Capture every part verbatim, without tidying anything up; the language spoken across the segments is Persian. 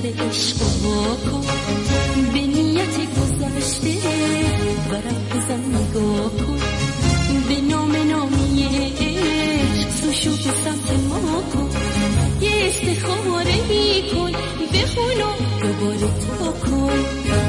دفتر عشق وا کن، به نیت گذشته ورق بزن نگاه کن، به نام نامی عشق سوشو به سمت ما کن، یه استخاره ای کن بخون و دوباره تا کن.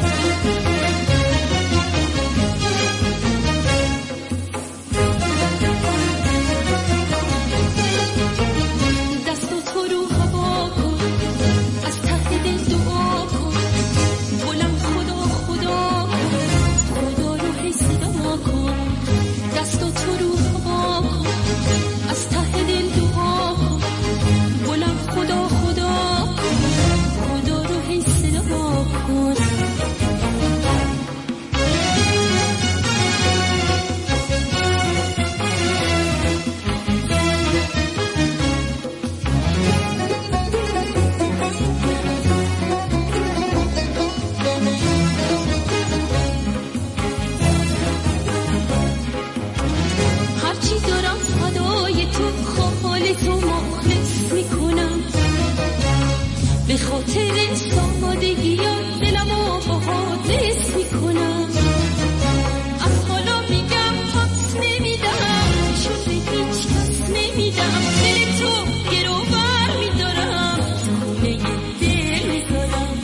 به خاطر سادگی ها دلمو با حادث میکنم، از حالا میگم پاس نمیدم، شده هیچ کس نمیدم، دل تو گرو بر میدارم، خونه دل میذارم.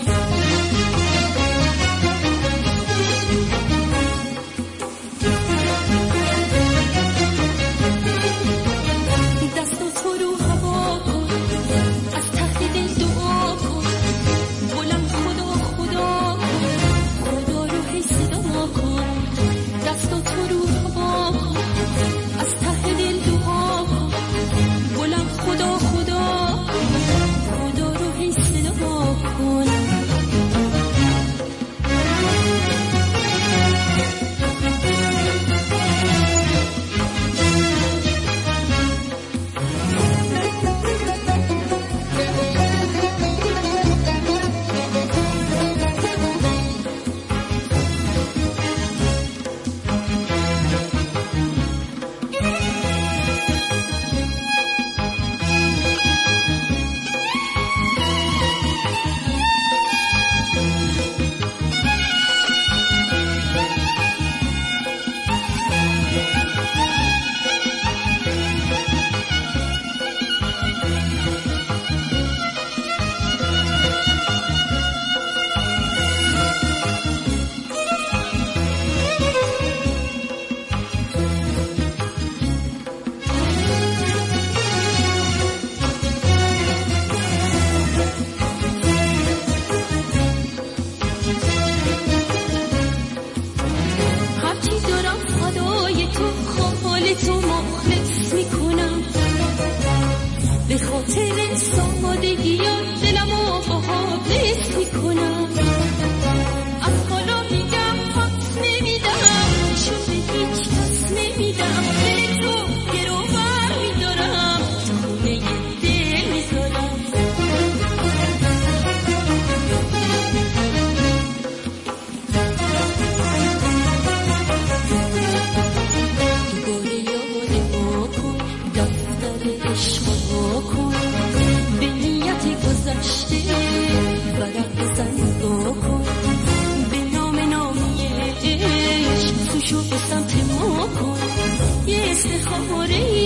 دست تو رو هوا کن، از ته دل دعا کن، بلند خدا خدا خدا رو هی صدا کن، دست تو رو هوا کن، از ته دل دعا کن، بلند خدا خدا خدا رو هی صدا کن. تو مخلص میکنم، به خاطر سادگی ها دلمو با حادث میکنم، از حالا میگم پاس نمیدم، شده هیچ کس نمیدم، دل تو گرو بر میدارم، خونه دل میذارم. عشق وا کن، به نیت گذشته ورق بزن نگاه کن، به نام نامی عشق سوشو به سمت ما کن، یه استخاره